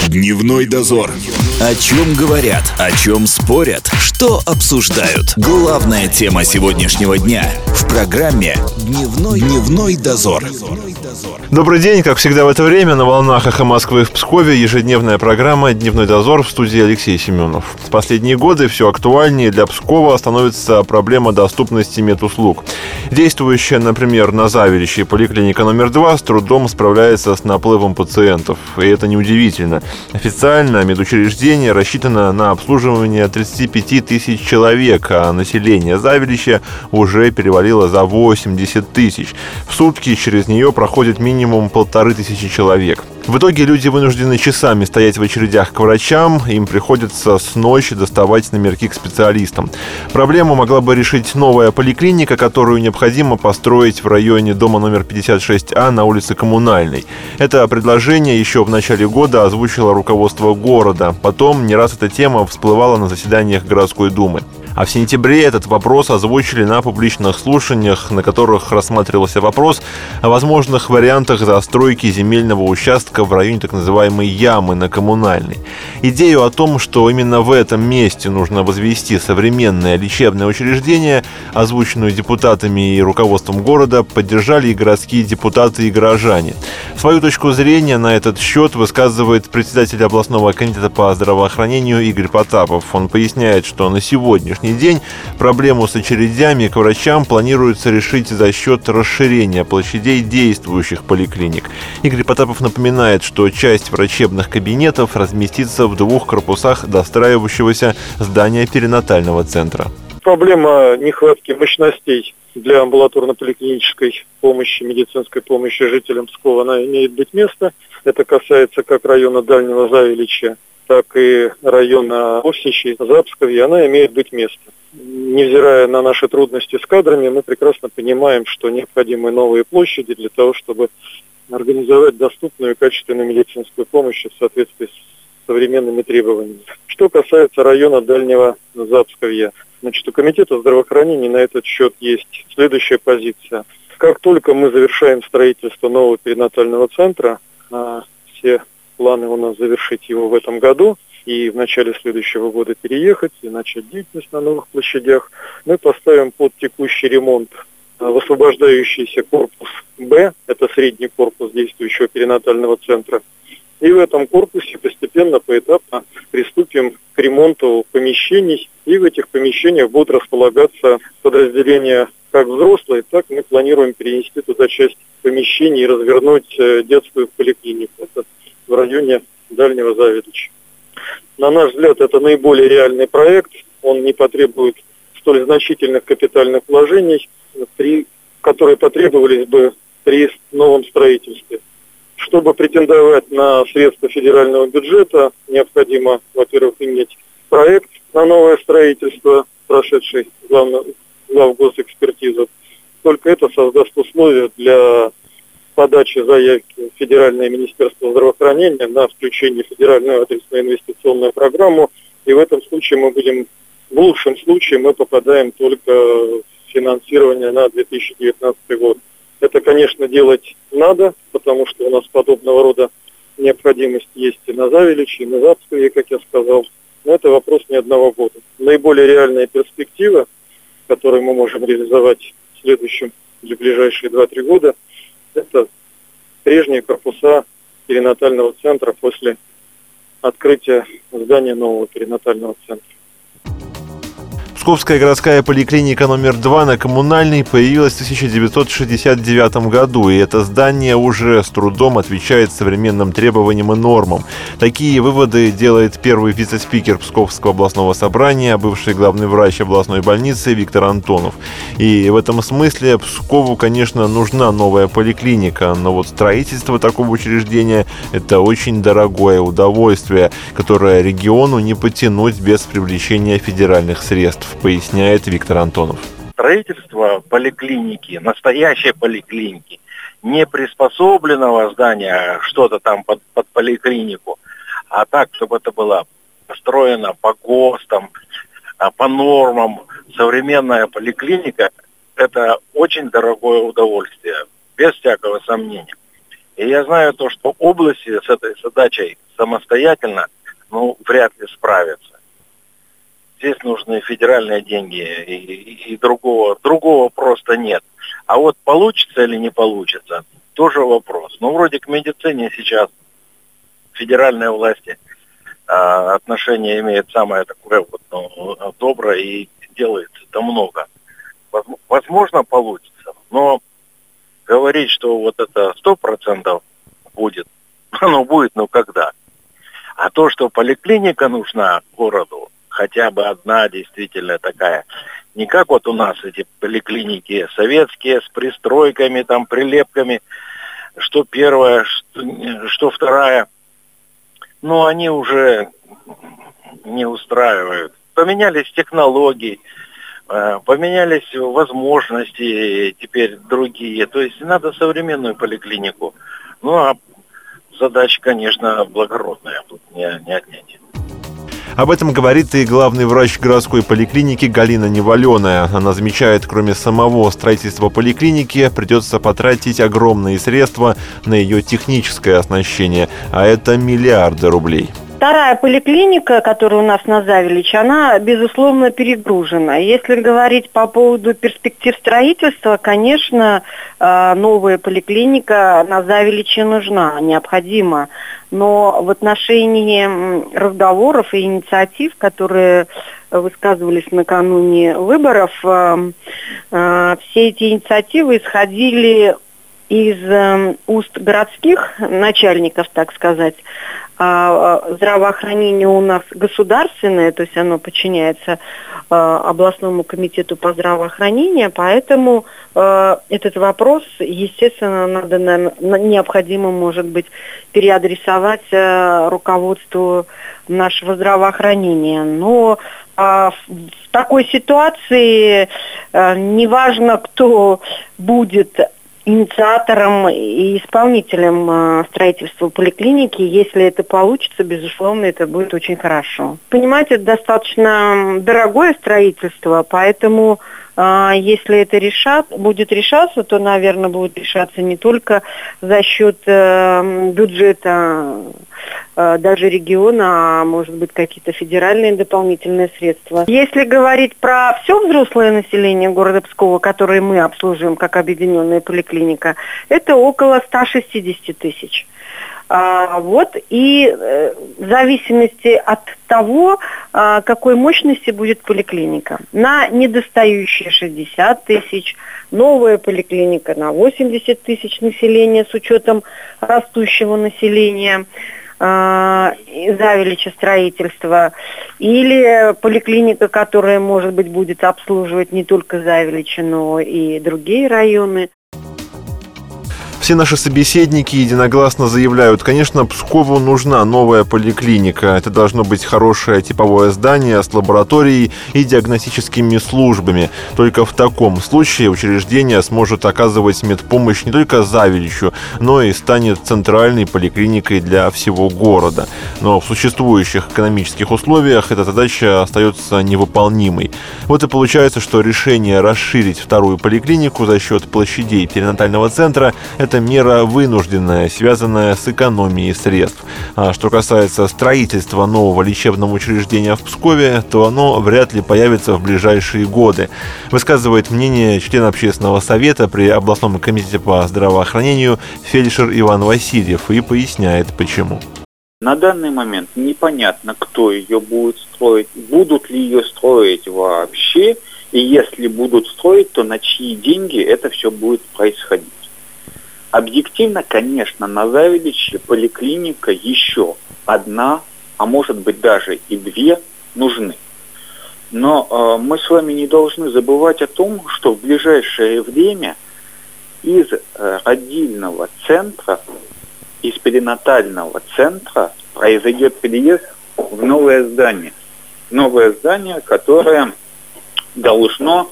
Дневной дозор. О чем говорят, о чем спорят, что обсуждают. Главная тема сегодняшнего дня в программе «Дневной дозор». Добрый день, как всегда в это время на волнах «Эхо Москвы» в Пскове ежедневная программа «Дневной дозор» в студии Алексей Семенов. В последние годы все актуальнее для Пскова становится проблема доступности медуслуг. Действующая, например, на Завелище поликлиника номер 2 с трудом справляется с наплывом пациентов. И это неудивительно. Официально медучреждение рассчитано на обслуживание 35 тысяч человек, а население Завелища уже перевалило за 80 тысяч. В сутки через нее проходит минимум 1500 человек. В итоге люди вынуждены часами стоять в очередях к врачам, им приходится с ночи доставать номерки к специалистам. Проблему могла бы решить новая поликлиника, которую необходимо построить в районе дома номер 56А на улице Коммунальной. Это предложение еще в начале года озвучило руководство города. Потом не раз эта тема всплывала на заседаниях городской думы. А в сентябре этот вопрос озвучили на публичных слушаниях, на которых рассматривался вопрос о возможных вариантах застройки земельного участка в районе так называемой ямы на Коммунальной. Идею о том, что именно в этом месте нужно возвести современное лечебное учреждение, озвученную депутатами и руководством города, поддержали и городские депутаты, и горожане. Свою точку зрения на этот счет высказывает председатель областного комитета по здравоохранению Игорь Потапов. Он поясняет, что на сегодняшний день проблему с очередями к врачам планируется решить за счет расширения площадей действующих поликлиник. Игорь Потапов напоминает, что часть врачебных кабинетов разместится в 2 корпусах достраивающегося здания перинатального центра. Проблема нехватки мощностей для амбулаторно-поликлинической помощи, медицинской помощи жителям Пскова, она имеет быть место. Это касается как района Дальнего Завелича, так и района Овсищи, Запсковья, она имеет быть место. Невзирая на наши трудности с кадрами, мы прекрасно понимаем, что необходимы новые площади для того, чтобы организовать доступную и качественную медицинскую помощь в соответствии с современными требованиями. Что касается района Дальнего Запсковья, значит, у Комитета здравоохранения на этот счет есть следующая позиция. Как только мы завершаем строительство нового перинатального центра, все планы у нас завершить его в этом году и в начале следующего года переехать и начать деятельность на новых площадях, мы поставим под текущий ремонт высвобождающийся корпус Б, это средний корпус действующего перинатального центра. И в этом корпусе постепенно, поэтапно приступим к ремонту помещений. И в этих помещениях будут располагаться подразделения как взрослые, так мы планируем перенести туда часть помещений и развернуть детскую поликлинику. Это в районе Дальнего Завелича. На наш взгляд, это наиболее реальный проект. Он не потребует столь значительных капитальных вложений, которые потребовались бы при новом строительстве. Чтобы претендовать на средства федерального бюджета, необходимо, во-первых, иметь проект на новое строительство, прошедший главгосэкспертизу. Только это создаст условия для подачи заявки в Федеральное министерство здравоохранения на включение в федеральную адресную инвестиционную программу. И в этом случае в лучшем случае мы попадаем только в финансирование на 2019 год. Это, конечно, делать надо, потому что у нас подобного рода необходимость есть и на Завеличе, и на Запсковье, как я сказал. Но это вопрос не одного года. Наиболее реальная перспектива, которую мы можем реализовать в следующем или ближайшие 2-3 года, это прежние корпуса перинатального центра после открытия здания нового перинатального центра. Псковская городская поликлиника номер 2 на Коммунальной появилась в 1969 году, и это здание уже с трудом отвечает современным требованиям и нормам. Такие выводы делает первый вице-спикер Псковского областного собрания, бывший главный врач областной больницы Виктор Антонов. И в этом смысле Пскову, конечно, нужна новая поликлиника, но вот строительство такого учреждения – это очень дорогое удовольствие, которое региону не потянуть без привлечения федеральных средств, поясняет Виктор Антонов. Строительство поликлиники, настоящей поликлиники, не приспособленного здания, что-то там под поликлинику, а так, чтобы это было построено по ГОСТам, по нормам. Современная поликлиника – это очень дорогое удовольствие, без всякого сомнения. И я знаю то, что области с этой задачей самостоятельно, вряд ли справятся. Здесь нужны федеральные деньги, и другого просто нет. А вот получится или не получится, тоже вопрос. Вроде к медицине сейчас федеральные власти отношение имеет самое такое доброе, и делается это много. Возможно, получится, но говорить, что вот это 100% будет, оно будет, когда. А то, что поликлиника нужна городу, хотя бы одна действительно такая, не как вот у нас эти поликлиники советские с пристройками, там, прилепками, что первая, что вторая, они уже не устраивают. Поменялись технологии, поменялись возможности теперь другие. То есть надо современную поликлинику. А задача, конечно, благородная, тут не отнять. Об этом говорит и главный врач городской поликлиники Галина Неваленая. Она замечает, кроме самого строительства поликлиники, придется потратить огромные средства на ее техническое оснащение, а это миллиарды рублей. Вторая поликлиника, которая у нас на Завеличе, она, безусловно, перегружена. Если говорить по поводу перспектив строительства, конечно, новая поликлиника на Завеличе нужна, необходима. Но в отношении разговоров и инициатив, которые высказывались накануне выборов, все эти инициативы исходили из уст городских начальников, так сказать. Здравоохранение у нас государственное, то есть оно подчиняется областному комитету по здравоохранению, поэтому этот вопрос, естественно, необходимо, может быть, переадресовать руководству нашего здравоохранения. Но в такой ситуации неважно, кто будет инициатором и исполнителем строительства поликлиники. Если это получится, безусловно, это будет очень хорошо. Понимаете, это достаточно дорогое строительство, поэтому если это будет решаться, то, наверное, будет решаться не только за счет бюджета даже региона, а может быть какие-то федеральные дополнительные средства. Если говорить про все взрослое население города Пскова, которое мы обслуживаем как объединенная поликлиника, это около 160 тысяч. И в зависимости от того, какой мощности будет поликлиника. На недостающие 60 тысяч, новая поликлиника на 80 тысяч населения с учетом растущего населения, Завелича строительства, или поликлиника, которая, может быть, будет обслуживать не только Завелича, но и другие районы. Все наши собеседники единогласно заявляют, конечно, Пскову нужна новая поликлиника. Это должно быть хорошее типовое здание с лабораторией и диагностическими службами. Только в таком случае учреждение сможет оказывать медпомощь не только Завеличу, но и станет центральной поликлиникой для всего города. Но в существующих экономических условиях эта задача остается невыполнимой. Вот и получается, что решение расширить вторую поликлинику за счет площадей перинатального центра – это мера вынужденная, связанная с экономией средств. А что касается строительства нового лечебного учреждения в Пскове, то оно вряд ли появится в ближайшие годы. Высказывает мнение член общественного совета при областном комитете по здравоохранению фельдшер Иван Васильев и поясняет, почему. На данный момент непонятно, кто ее будет строить, будут ли ее строить вообще, и если будут строить, то на чьи деньги это все будет происходить. Объективно, конечно, на Завеличе поликлиника еще одна, а может быть даже и две нужны. Но мы с вами не должны забывать о том, что в ближайшее время из родильного центра, из перинатального центра произойдет переезд в новое здание. Новое здание, которое должно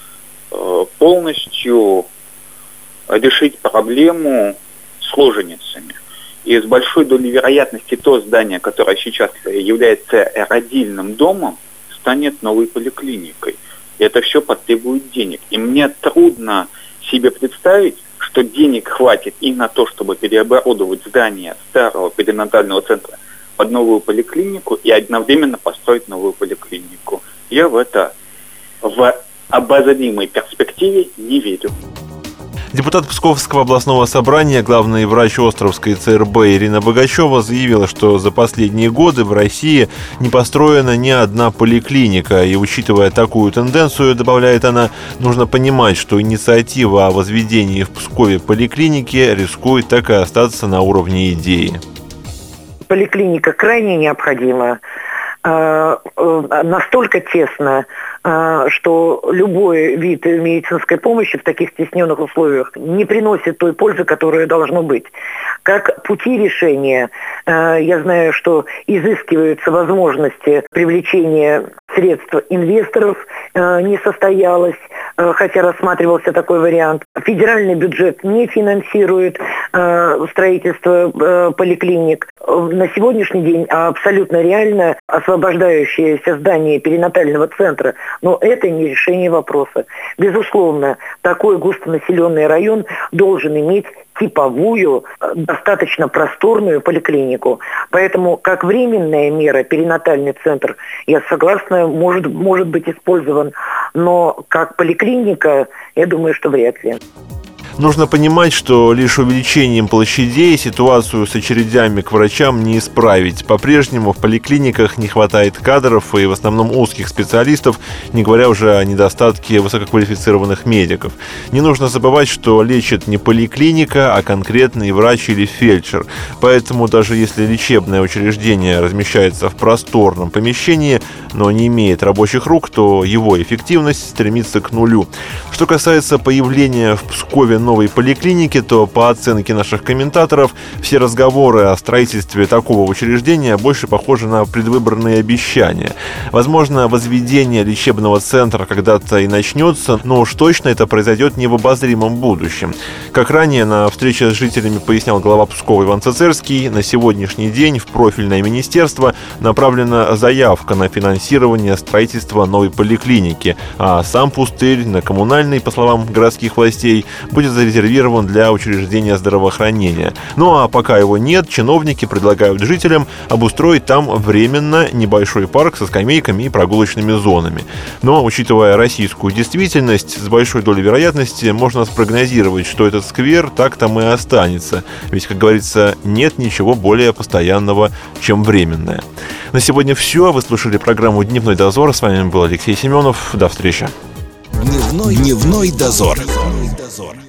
полностью решить проблему с роженицами. И с большой долей вероятности то здание, которое сейчас является родильным домом, станет новой поликлиникой. И это все потребует денег. И мне трудно себе представить, что денег хватит и на то, чтобы переоборудовать здание старого перинатального центра под новую поликлинику и одновременно построить новую поликлинику. Я в это в обозримой перспективе не верю. Депутат Псковского областного собрания, главный врач Островской ЦРБ Ирина Богачева заявила, что за последние годы в России не построена ни одна поликлиника. И учитывая такую тенденцию, добавляет она, нужно понимать, что инициатива о возведении в Пскове поликлиники рискует так и остаться на уровне идеи. Поликлиника крайне необходима. Настолько тесно, что любой вид медицинской помощи в таких стесненных условиях не приносит той пользы, которая должна быть. Как пути решения, я знаю, что изыскиваются возможности привлечения средств инвесторов, не состоялось, хотя рассматривался такой вариант. Федеральный бюджет не финансирует строительство поликлиник. На сегодняшний день абсолютно реально освобождающееся здание перинатального центра, но это не решение вопроса. Безусловно, такой густонаселенный район должен иметь типовую, достаточно просторную поликлинику. Поэтому как временная мера перинатальный центр, я согласна, может быть использован, но как поликлиника, я думаю, что вряд ли. Нужно понимать, что лишь увеличением площадей ситуацию с очередями к врачам не исправить. По-прежнему в поликлиниках не хватает кадров и в основном узких специалистов, не говоря уже о недостатке высококвалифицированных медиков. Не нужно забывать, что лечит не поликлиника, а конкретный врач или фельдшер. Поэтому даже если лечебное учреждение размещается в просторном помещении, но не имеет рабочих рук, то его эффективность стремится к нулю. Что касается появления в Пскове новой поликлиники, то по оценке наших комментаторов все разговоры о строительстве такого учреждения больше похожи на предвыборные обещания. Возможно, возведение лечебного центра когда-то и начнется, но уж точно это произойдет не в обозримом будущем. Как ранее на встрече с жителями пояснял глава Пскова Иван Цицерский, на сегодняшний день в профильное министерство направлена заявка на финансирование строительства новой поликлиники, а сам пустырь на коммунальный, по словам городских властей, будет зарезервирован для учреждения здравоохранения. Ну а пока его нет, чиновники предлагают жителям обустроить там временно небольшой парк со скамейками и прогулочными зонами. Но, учитывая российскую действительность, с большой долей вероятности можно спрогнозировать, что этот сквер так там и останется. Ведь, как говорится, нет ничего более постоянного, чем временное. На сегодня все. Вы слушали программу «Дневной дозор». С вами был Алексей Семенов. До встречи. Дневной дозор.